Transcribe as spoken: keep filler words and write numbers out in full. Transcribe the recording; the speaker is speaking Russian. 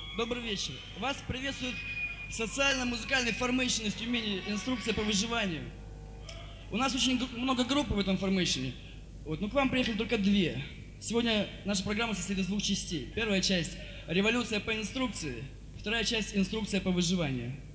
Добрый вечер. Вас приветствует социально-музыкальный формейшн из Тюмени, инструкция по выживанию. У нас очень гру- много групп в этом формейшне, вот, но к вам приехали только две. Сегодня наша программа состоит из двух частей. Первая часть — революция по инструкции, вторая часть — инструкция по выживанию.